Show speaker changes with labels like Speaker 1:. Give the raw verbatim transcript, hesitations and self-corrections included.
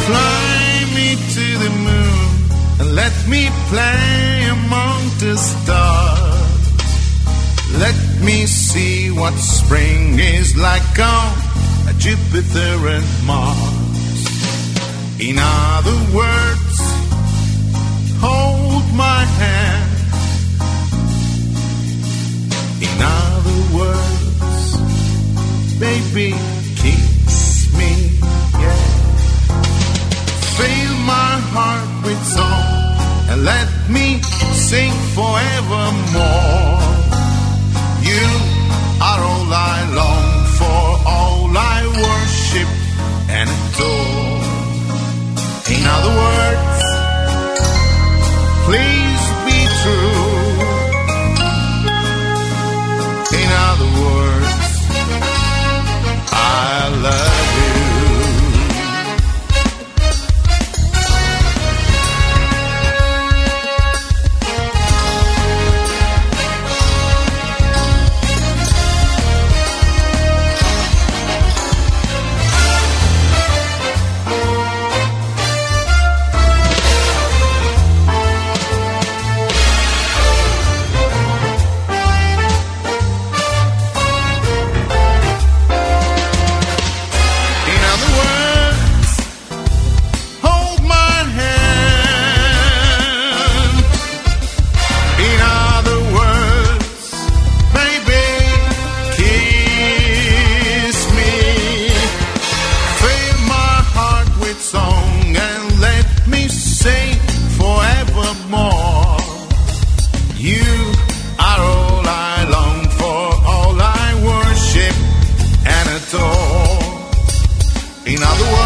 Speaker 1: Fly me to the moon and let me play among the stars. Let me see what spring is like on Jupiter and Mars. In other words, hold my hand. In other words, baby, kiss me, yeah. Fill my heart with song and let me sing forevermore. You are all I long for, all I worship and adore. In other words, please be true. In other words, I love you. In other words,